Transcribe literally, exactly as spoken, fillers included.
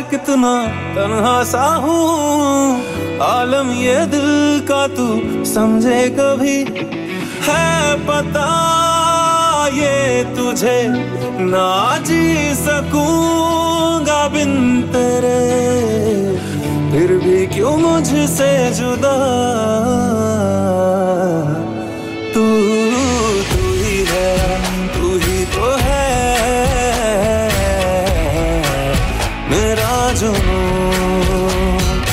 कितना तन्हा सा हूँ, आलम ये दिल का तू समझे कभी, है पता ये तुझे ना जी सकूंगा बिन तेरे, फिर भी क्यों मुझसे जुदा